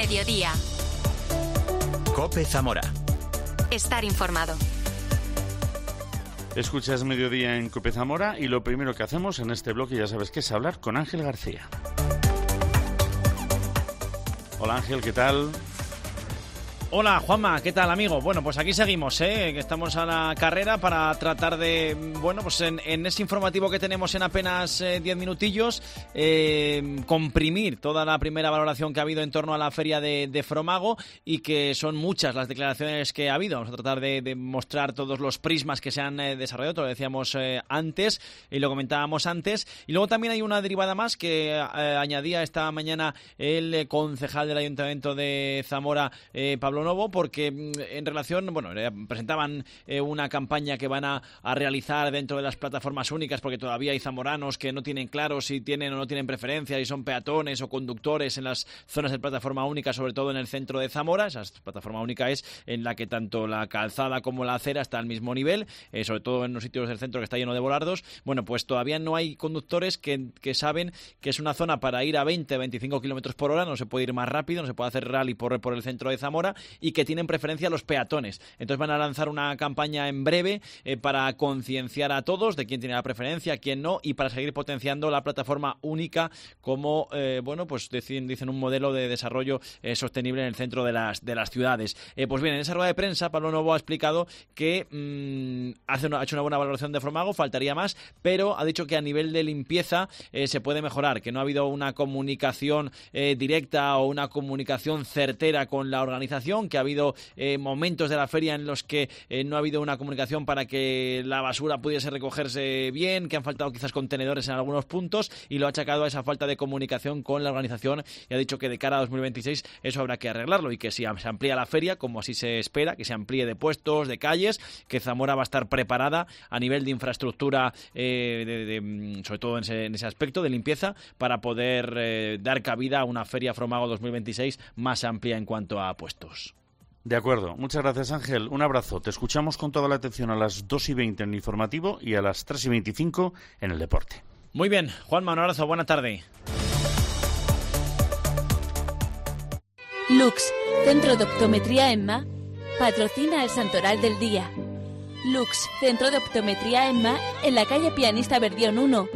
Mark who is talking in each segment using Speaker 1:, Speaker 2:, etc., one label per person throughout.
Speaker 1: Mediodía.
Speaker 2: COPE Zamora.
Speaker 1: Estar informado.
Speaker 3: Escuchas Mediodía en COPE Zamora y lo primero que hacemos en este bloque, ya sabes que es hablar con Ángel García. Hola Ángel, ¿qué tal?
Speaker 4: Hola Juanma, ¿qué tal amigo? Bueno, pues aquí seguimos, que estamos a la carrera para tratar de, bueno, pues en ese informativo que tenemos en apenas 10 minutillos, comprimir toda la primera valoración que ha habido en torno a la feria de Fromago, y que son muchas las declaraciones que ha habido. Vamos a tratar de mostrar todos los prismas que se han desarrollado, te lo decíamos antes y lo comentábamos antes. Y luego también hay una derivada más que añadía esta mañana el concejal del Ayuntamiento de Zamora, Pablo Novo, porque en relación, bueno, presentaban una campaña que van a realizar dentro de las plataformas únicas, porque todavía hay zamoranos que no tienen claro si tienen o no tienen preferencia, si son peatones o conductores en las zonas de plataforma única, sobre todo en el centro de Zamora. Esa plataforma única es en la que tanto la calzada como la acera está al mismo nivel, sobre todo en los sitios del centro que está lleno de volardos. Bueno, pues todavía no hay conductores que saben que es una zona para ir a 20-25 kilómetros por hora, no se puede ir más rápido, no se puede hacer rally por el centro de Zamora, y que tienen preferencia los peatones. Entonces van a lanzar una campaña en breve para concienciar a todos de quién tiene la preferencia, quién no, y para seguir potenciando la plataforma única como, bueno, pues dicen un modelo de desarrollo sostenible en el centro de las ciudades. Pues bien, en esa rueda de prensa Pablo Novo ha explicado que ha hecho una buena valoración de Fromago, faltaría más, pero ha dicho que a nivel de limpieza se puede mejorar, que no ha habido una comunicación directa o una comunicación certera con la organización, que ha habido momentos de la feria en los que no ha habido una comunicación para que la basura pudiese recogerse bien, que han faltado quizás contenedores en algunos puntos, y lo ha achacado a esa falta de comunicación con la organización, y ha dicho que de cara a 2026 eso habrá que arreglarlo, y que si se amplía la feria, como así se espera, que se amplíe de puestos, de calles, que Zamora va a estar preparada a nivel de infraestructura, sobre todo en ese aspecto de limpieza, para poder dar cabida a una feria Fromago 2026 más amplia en cuanto a puestos.
Speaker 3: De acuerdo, muchas gracias Ángel, un abrazo. Te escuchamos con toda la atención a las 2:20 en el informativo y a las 3:25 en el deporte.
Speaker 4: Muy bien, Juanma, un abrazo, buena tarde.
Speaker 5: Lux, Centro de Optometría EMMA, patrocina el Santoral del Día. Lux, Centro de Optometría EMMA, en la calle Pianista Verdión 1.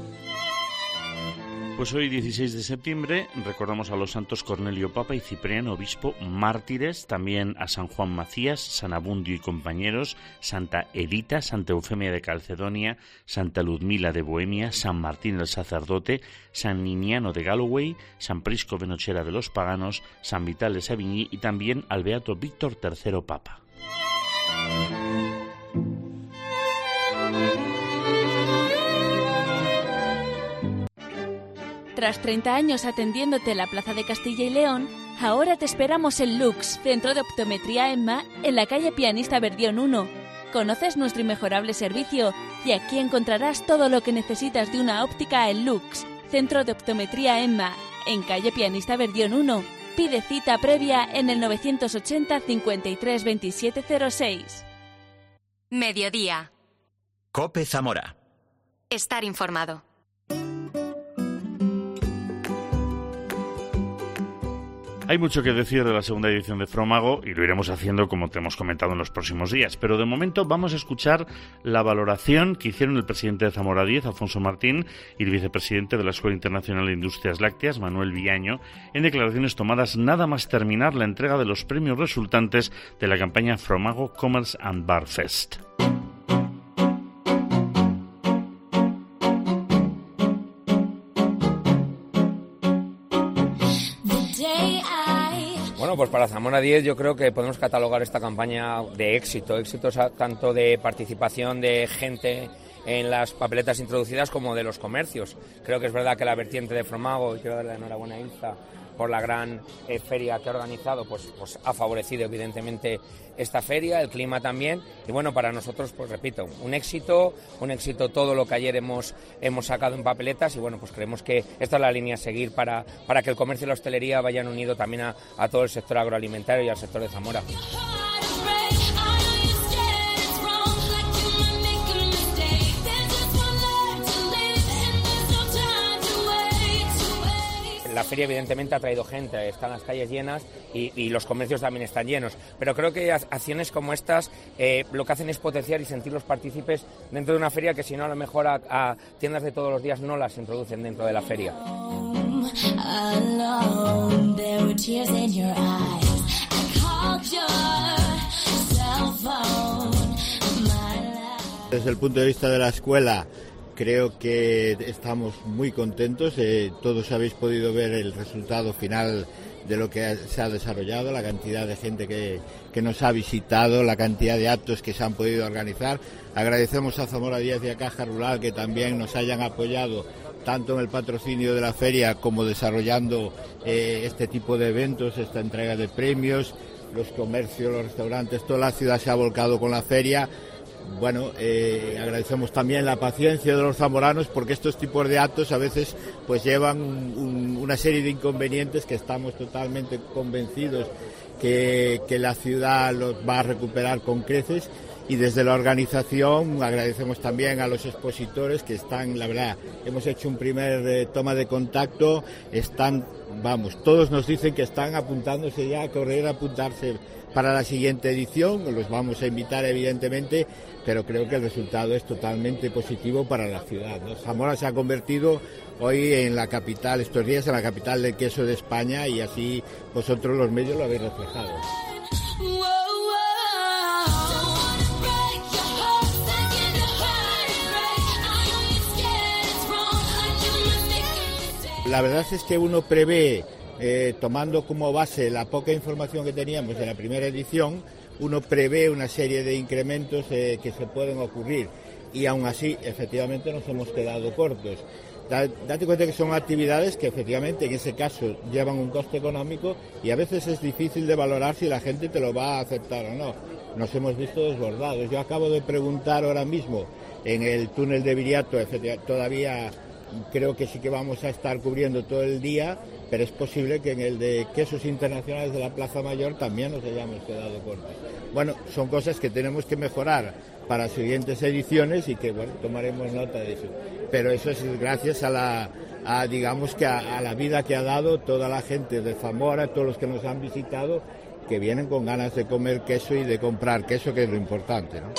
Speaker 3: Pues hoy, 16 de septiembre, recordamos a los santos Cornelio Papa y Cipriano Obispo, mártires, también a San Juan Macías, San Abundio y compañeros, Santa Edita, Santa Eufemia de Calcedonia, Santa Ludmila de Bohemia, San Martín el sacerdote, San Niniano de Galloway, San Prisco Benochera de los paganos, San Vital de Savigny y también al beato Víctor III Papa.
Speaker 5: Tras 30 años atendiéndote en la Plaza de Castilla y León, ahora te esperamos en Lux, Centro de Optometría EMMA, en la calle Pianista Verdión 1. Conoces nuestro inmejorable servicio y aquí encontrarás todo lo que necesitas de una óptica en Lux, Centro de Optometría EMMA, en calle Pianista Verdión 1. Pide cita previa en el 980 53 27 06.
Speaker 1: Mediodía.
Speaker 2: COPE Zamora.
Speaker 1: Estar informado.
Speaker 3: Hay mucho que decir de la segunda edición de Fromago y lo iremos haciendo como te hemos comentado en los próximos días, pero de momento vamos a escuchar la valoración que hicieron el presidente de Zamora 10, Alfonso Martín, y el vicepresidente de la Escuela Internacional de Industrias Lácteas, Manuel Villaño, en declaraciones tomadas nada más terminar la entrega de los premios resultantes de la campaña Fromago Commerce and Bar Fest.
Speaker 6: Bueno, pues para Zamora 10 yo creo que podemos catalogar esta campaña de éxito tanto de participación de gente en las papeletas introducidas como de los comercios. Creo que es verdad que la vertiente de Fromago, y quiero darle la enhorabuena a Ilza por la gran feria que ha organizado, pues ha favorecido evidentemente esta feria, el clima también, y bueno, para nosotros, pues repito, un éxito todo lo que ayer hemos sacado en papeletas, y bueno, pues creemos que esta es la línea a seguir para que el comercio y la hostelería vayan unidos también a todo el sector agroalimentario y al sector de Zamora. La feria evidentemente ha traído gente, están las calles llenas y los comercios también están llenos. Pero creo que acciones como estas lo que hacen es potenciar y sentir los partícipes dentro de una feria que si no a lo mejor a tiendas de todos los días no las introducen dentro de la feria.
Speaker 7: Desde el punto de vista de la escuela, creo que estamos muy contentos. Todos habéis podido ver el resultado final de lo que se ha desarrollado, la cantidad de gente que nos ha visitado, la cantidad de actos que se han podido organizar. Agradecemos a Zamora Díaz y a Caja Rural que también nos hayan apoyado tanto en el patrocinio de la feria como desarrollando este tipo de eventos, esta entrega de premios, los comercios, los restaurantes, toda la ciudad se ha volcado con la feria. Bueno, agradecemos también la paciencia de los zamoranos porque estos tipos de actos a veces pues llevan una serie de inconvenientes que estamos totalmente convencidos que la ciudad los va a recuperar con creces. Y desde la organización agradecemos también a los expositores que están, la verdad, hemos hecho un primer toma de contacto, todos nos dicen que están apuntándose ya, a correr, a apuntarse para la siguiente edición, los vamos a invitar evidentemente, pero creo que el resultado es totalmente positivo para la ciudad, ¿no? Zamora se ha convertido hoy en la capital, estos días en la capital del queso de España y así vosotros los medios lo habéis reflejado. La verdad es que uno prevé, tomando como base la poca información que teníamos de la primera edición, uno prevé una serie de incrementos que se pueden ocurrir y aún así efectivamente nos hemos quedado cortos. Date cuenta que son actividades que efectivamente en ese caso llevan un coste económico y a veces es difícil de valorar si la gente te lo va a aceptar o no. Nos hemos visto desbordados. Yo acabo de preguntar ahora mismo en el túnel de Viriato, todavía creo que sí que vamos a estar cubriendo todo el día, pero es posible que en el de quesos internacionales de la Plaza Mayor también nos hayamos quedado cortos. Bueno, son cosas que tenemos que mejorar para siguientes ediciones y que bueno, tomaremos nota de eso. Pero eso es gracias a la vida que ha dado toda la gente de Zamora, todos los que nos han visitado, que vienen con ganas de comer queso y de comprar queso, que es lo importante, ¿no?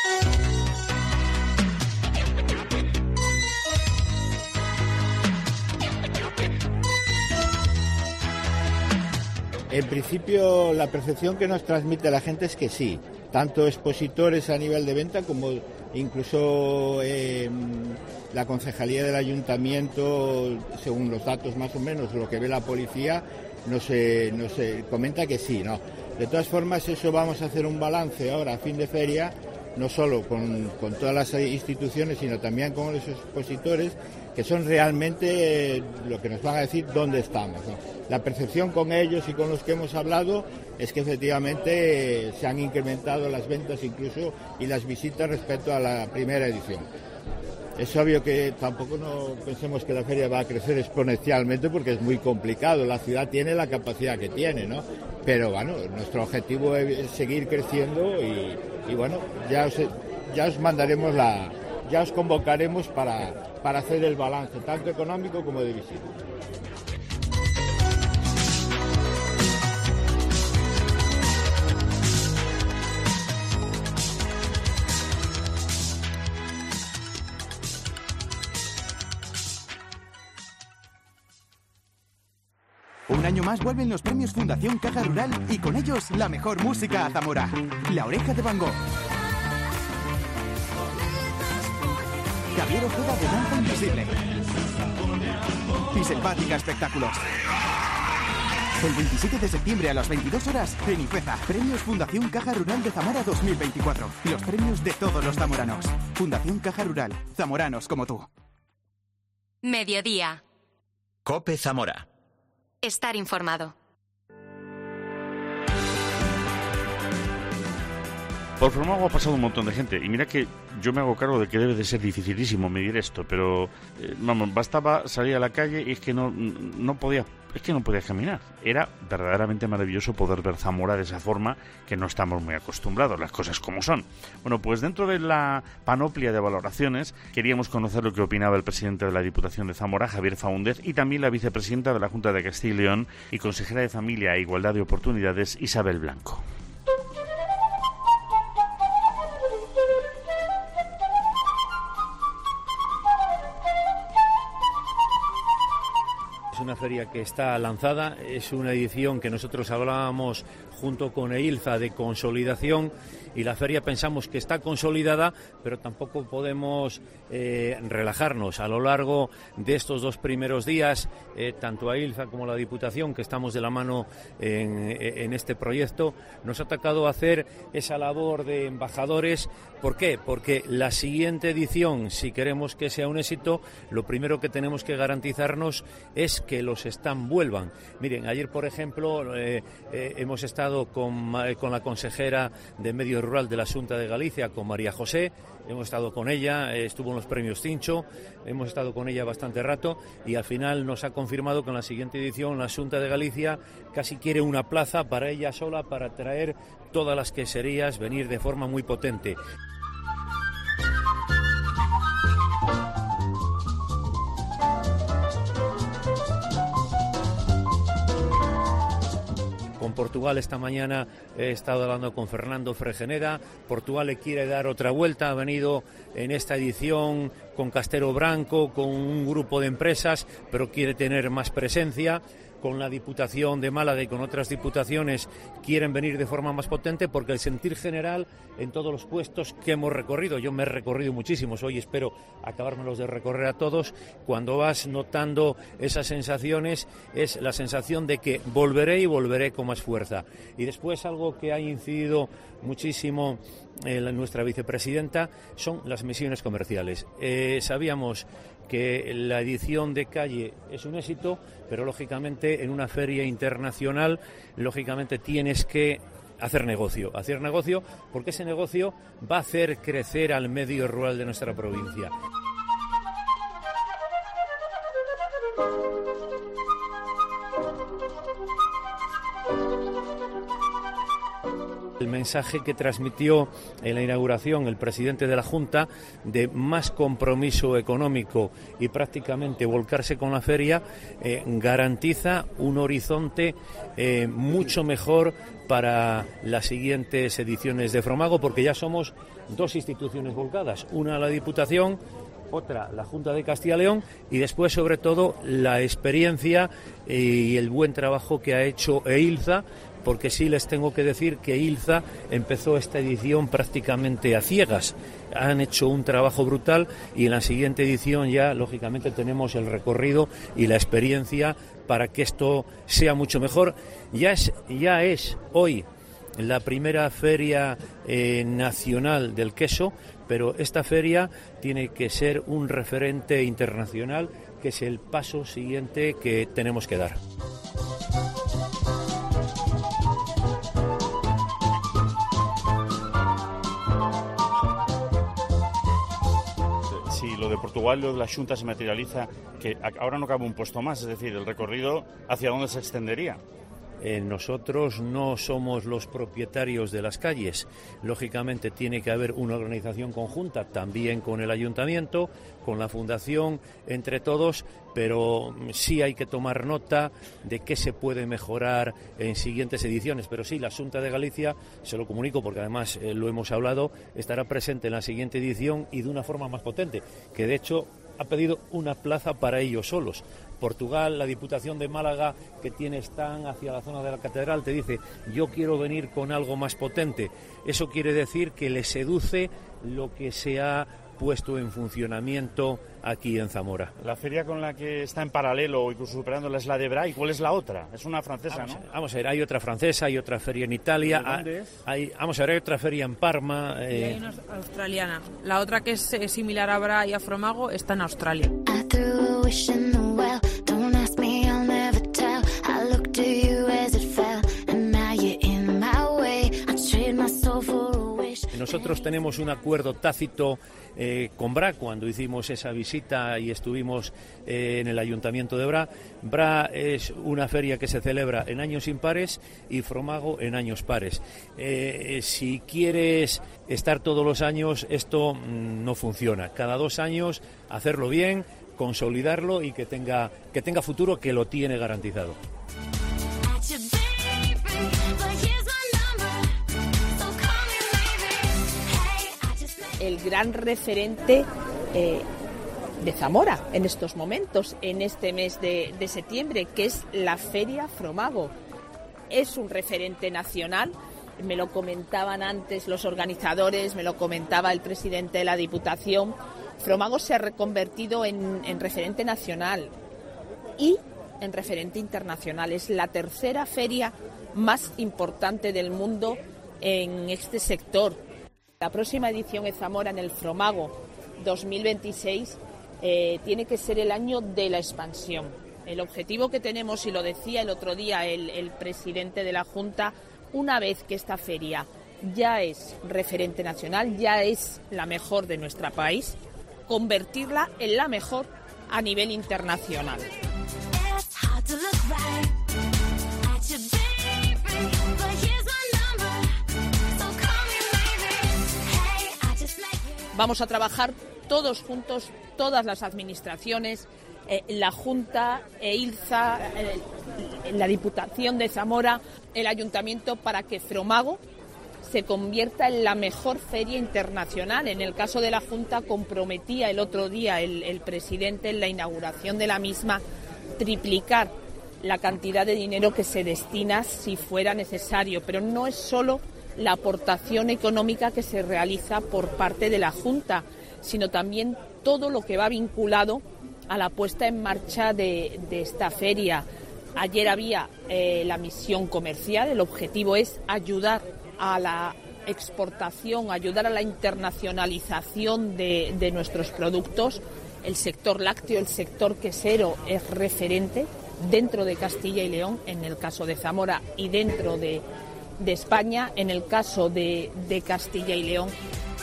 Speaker 7: En principio, la percepción que nos transmite la gente es que sí, tanto expositores a nivel de venta como incluso la concejalía del ayuntamiento, según los datos más o menos, lo que ve la policía, nos comenta que sí, ¿no? De todas formas, eso vamos a hacer un balance ahora a fin de feria, no solo con todas las instituciones, sino también con los expositores, que son realmente lo que nos van a decir dónde estamos, ¿no? La percepción con ellos y con los que hemos hablado es que efectivamente se han incrementado las ventas incluso y las visitas respecto a la primera edición. Es obvio que tampoco no pensemos que la feria va a crecer exponencialmente porque es muy complicado, la ciudad tiene la capacidad que tiene, ¿no? Pero bueno, nuestro objetivo es seguir creciendo y bueno, ya os mandaremos ya os convocaremos para hacer el balance, tanto económico como de visita.
Speaker 8: Un año más vuelven los premios Fundación Caja Rural y con ellos la mejor música a Zamora. La Oreja de Van Gogh. Javier Ojeda de Danza Invisible. Y Selvática Espectáculos. El 27 de septiembre a las 22 horas en Ifeza. Premios Fundación Caja Rural de Zamora 2024. Los premios de todos los zamoranos. Fundación Caja Rural. Zamoranos como tú.
Speaker 1: Mediodía.
Speaker 2: COPE Zamora.
Speaker 1: Estar informado.
Speaker 3: Por Fromago ha pasado un montón de gente y mira que yo me hago cargo de que debe de ser dificilísimo medir esto, pero vamos, bastaba salir a la calle y es que no podía caminar. Era verdaderamente maravilloso poder ver Zamora de esa forma que no estamos muy acostumbrados, las cosas como son. Bueno, pues dentro de la panoplia de valoraciones queríamos conocer lo que opinaba el presidente de la Diputación de Zamora, Javier Faúndez, y también la vicepresidenta de la Junta de Castilla y León y consejera de Familia e Igualdad de Oportunidades, Isabel Blanco.
Speaker 9: Es una feria que está lanzada, es una edición que nosotros hablábamos junto con EILZA de consolidación, y la feria pensamos que está consolidada, pero tampoco podemos relajarnos. A lo largo de estos 2 primeros días, tanto a EILZA como a la Diputación, que estamos de la mano en este proyecto, nos ha tocado hacer esa labor de embajadores. ¿Por qué? Porque la siguiente edición, si queremos que sea un éxito, lo primero que tenemos que garantizarnos es que los stands vuelvan. Miren, ayer, por ejemplo, hemos estado con la consejera de Medio Rural de la Xunta de Galicia, con María José. Hemos estado con ella, estuvo en los premios Cincho, hemos estado con ella bastante rato y al final nos ha confirmado que en la siguiente edición la Xunta de Galicia casi quiere una plaza para ella sola para traer todas las queserías, venir de forma muy potente. Con Portugal esta mañana he estado hablando con Fernando Fregeneda. Portugal le quiere dar otra vuelta, ha venido en esta edición con Castelo Branco, con un grupo de empresas, pero quiere tener más presencia. Con la Diputación de Málaga y con otras diputaciones quieren venir de forma más potente, porque el sentir general en todos los puestos que hemos recorrido, yo me he recorrido muchísimos, hoy espero acabármelos de recorrer a todos, cuando vas notando esas sensaciones es la sensación de que volveré y volveré con más fuerza. Y después algo que ha incidido muchísimo nuestra vicepresidenta son las misiones comerciales. Sabíamos que la edición de calle es un éxito, pero lógicamente en una feria internacional, lógicamente tienes que hacer negocio, porque ese negocio va a hacer crecer al medio rural de nuestra provincia. El mensaje que transmitió en la inauguración el presidente de la Junta de más compromiso económico y prácticamente volcarse con la feria garantiza un horizonte mucho mejor para las siguientes ediciones de Fromago, porque ya somos 2 instituciones volcadas, una la Diputación, otra la Junta de Castilla y León, y después sobre todo la experiencia y el buen trabajo que ha hecho EILZA, porque sí les tengo que decir que EILZA empezó esta edición prácticamente a ciegas. Han hecho un trabajo brutal y en la siguiente edición ya lógicamente tenemos el recorrido y la experiencia para que esto sea mucho mejor. Ya es hoy la primera feria nacional del queso, pero esta feria tiene que ser un referente internacional, que es el paso siguiente que tenemos que dar.
Speaker 3: Si lo de Portugal y lo de la Xunta se materializa, que ahora no cabe un puesto más, es decir, el recorrido, ¿hacia dónde se extendería?
Speaker 9: Nosotros no somos los propietarios de las calles. Lógicamente tiene que haber una organización conjunta, también con el ayuntamiento, con la fundación, entre todos, pero sí hay que tomar nota de qué se puede mejorar en siguientes ediciones. Pero sí, la Xunta de Galicia, se lo comunico porque además lo hemos hablado, estará presente en la siguiente edición y de una forma más potente, que de hecho ha pedido una plaza para ellos solos. Portugal, la Diputación de Málaga, que tiene stand hacia la zona de la Catedral, te dice, yo quiero venir con algo más potente. Eso quiere decir que le seduce lo que se ha puesto en funcionamiento aquí en Zamora.
Speaker 3: La feria con la que está en paralelo o incluso superándola es la de Bra, ¿y cuál es la otra? Es una francesa, ¿no?
Speaker 9: Vamos a ver, hay otra francesa, hay otra feria en Italia.
Speaker 3: ¿Dónde es?
Speaker 9: Hay otra feria en Parma.
Speaker 10: Y hay una australiana. La otra, que es similar a Bra y a Fromago, está en Australia.
Speaker 9: nosotros tenemos un acuerdo tácito con BRA cuando hicimos esa visita y estuvimos en el Ayuntamiento de BRA. BRA es una feria que se celebra en años impares y Fromago en años pares. Si quieres estar todos los años, esto no funciona. Cada 2 años hacerlo bien, consolidarlo y que tenga futuro, que lo tiene garantizado.
Speaker 11: El gran referente de Zamora en estos momentos, en este mes de septiembre, que es la Feria Fromago. Es un referente nacional, me lo comentaban antes los organizadores, me lo comentaba el presidente de la Diputación. Fromago se ha reconvertido en referente nacional y en referente internacional. Es la tercera feria más importante del mundo en este sector. La próxima edición en Zamora, en el Fromago 2026, tiene que ser el año de la expansión. El objetivo que tenemos, y lo decía el otro día el presidente de la Junta, una vez que esta feria ya es referente nacional, ya es la mejor de nuestro país, convertirla en la mejor a nivel internacional. Vamos a trabajar todos juntos, todas las administraciones, la Junta, EILZA, la Diputación de Zamora, el Ayuntamiento, para que Fromago se convierta en la mejor feria internacional. En el caso de la Junta, comprometía el otro día el presidente en la inauguración de la misma triplicar la cantidad de dinero que se destina si fuera necesario, pero no es solo la aportación económica que se realiza por parte de la Junta, sino también todo lo que va vinculado a la puesta en marcha de esta feria. Ayer había la misión comercial, el objetivo es ayudar a la exportación, ayudar a la internacionalización de nuestros productos. El sector lácteo, el sector quesero es referente dentro de Castilla y León, en el caso de Zamora, y dentro de España, en el caso de Castilla y León.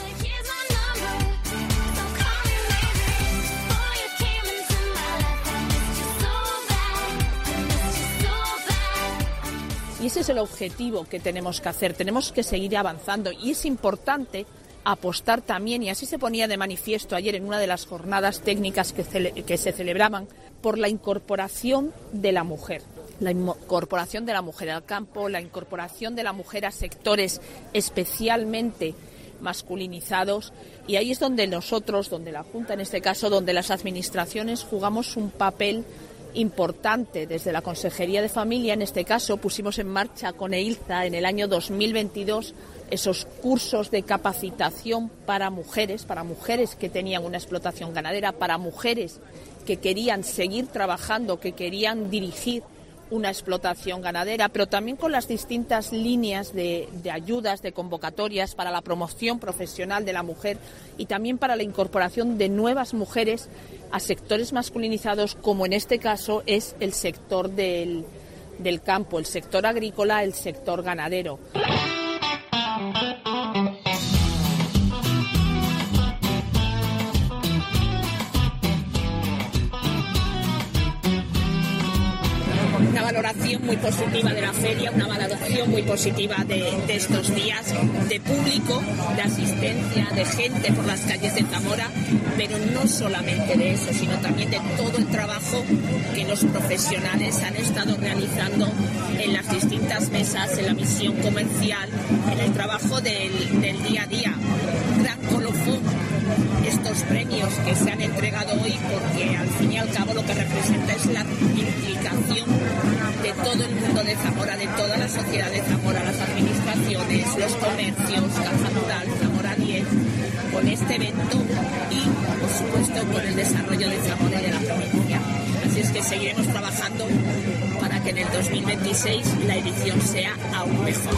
Speaker 11: Y ese es el objetivo que tenemos que hacer, tenemos que seguir avanzando y es importante apostar también, y así se ponía de manifiesto ayer en una de las jornadas técnicas que se celebraban, por la incorporación de la mujer. La incorporación de la mujer al campo, la incorporación de la mujer a sectores especialmente masculinizados, y ahí es donde nosotros, donde la Junta en este caso, donde las administraciones jugamos un papel importante. Desde la Consejería de Familia, en este caso, pusimos en marcha con EILZA en el año 2022 esos cursos de capacitación para mujeres que tenían una explotación ganadera, para mujeres que querían seguir trabajando, que querían dirigir una explotación ganadera, pero también con las distintas líneas de ayudas, de convocatorias para la promoción profesional de la mujer y también para la incorporación de nuevas mujeres a sectores masculinizados, como en este caso es el sector del campo, el sector agrícola, el sector ganadero. Una valoración muy positiva de la feria, una valoración muy positiva de estos días, de público, de asistencia, de gente por las calles de Zamora, pero no solamente de eso, sino también de todo el trabajo que los profesionales han estado realizando en las distintas mesas, en la misión comercial, en el trabajo del día a día. Gran colofón estos premios que se han entregado hoy, porque al fin y al cabo lo que representa es la implicación de todo el mundo de Zamora, de toda la sociedad de Zamora, las administraciones, los comercios, Caja Rural, Zamora 10, con este evento y, por supuesto, con el desarrollo de Zamora y de la provincia. Así es que seguiremos trabajando para que en el 2026 la edición sea aún mejor.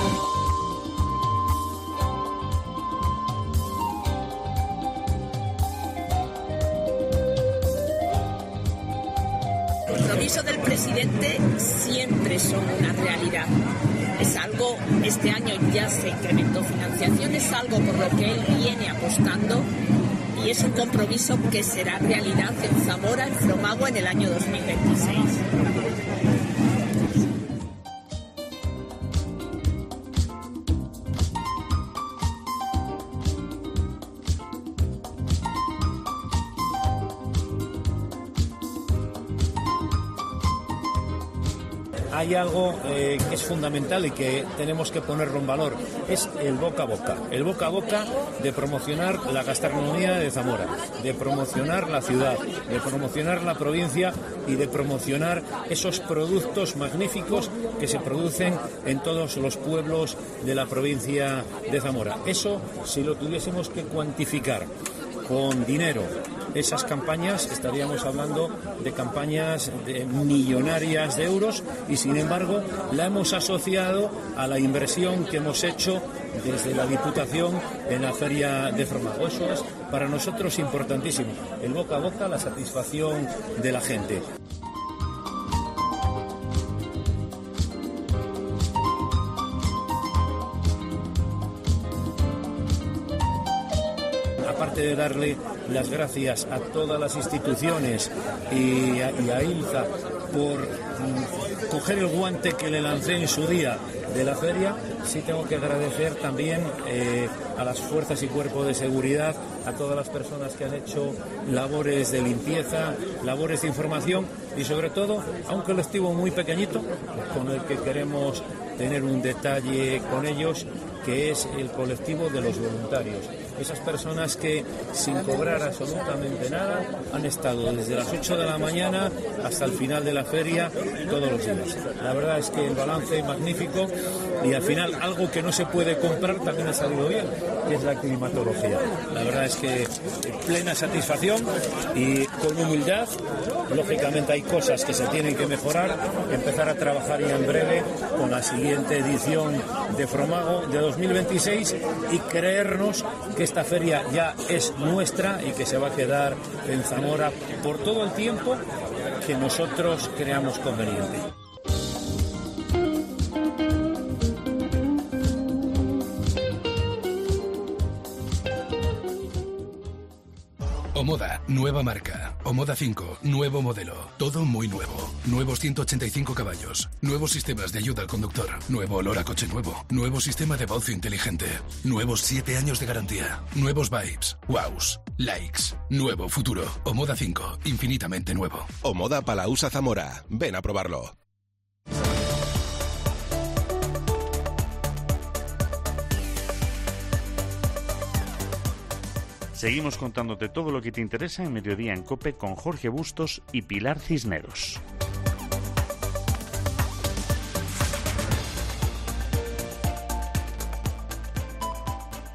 Speaker 11: compromiso del presidente siempre son una realidad. Es algo, este año ya se incrementó financiación, es algo por lo que él viene apostando y es un compromiso que será realidad en Zamora, en Fromago, en el año 2026.
Speaker 9: Hay algo que es fundamental y que tenemos que ponerlo en valor, es el boca a boca. El boca a boca de promocionar la gastronomía de Zamora, de promocionar la ciudad, de promocionar la provincia y de promocionar esos productos magníficos que se producen en todos los pueblos de la provincia de Zamora. Eso, si lo tuviésemos que cuantificar con dinero, esas campañas, estaríamos hablando de campañas millonarias de euros y sin embargo la hemos asociado a la inversión que hemos hecho desde la Diputación en la Feria de Fromago. Eso es para nosotros importantísimo, el boca a boca, la satisfacción de la gente. Aparte de darle las gracias a todas las instituciones y a ILZA por coger el guante que le lancé en su día de la feria, sí tengo que agradecer también a las fuerzas y cuerpos de seguridad, a todas las personas que han hecho labores de limpieza, labores de información y sobre todo a un colectivo muy pequeñito con el que queremos tener un detalle con ellos, que es el colectivo de los voluntarios. Esas personas que sin cobrar absolutamente nada han estado desde las 8 de la mañana hasta el final de la feria todos los días. La verdad es que el balance es magnífico y al final algo que no se puede comprar también ha salido bien, que es la climatología. La verdad es que plena satisfacción y con humildad. Lógicamente hay cosas que se tienen que mejorar, empezar a trabajar ya en breve con la siguiente edición de Fromago de 2026 y creernos que esta feria ya es nuestra y que se va a quedar en Zamora por todo el tiempo que nosotros creamos conveniente.
Speaker 12: Omoda, nueva marca. Omoda 5, nuevo modelo. Todo muy nuevo. Nuevos 185 caballos. Nuevos sistemas de ayuda al conductor. Nuevo olor a coche nuevo. Nuevo sistema de voz inteligente. Nuevos 7 años de garantía. Nuevos vibes. Wows. Likes. Nuevo futuro. Omoda 5, infinitamente nuevo.
Speaker 13: Omoda Palausa Zamora. Ven a probarlo.
Speaker 3: Seguimos contándote todo lo que te interesa en Mediodía en COPE con Jorge Bustos y Pilar Cisneros.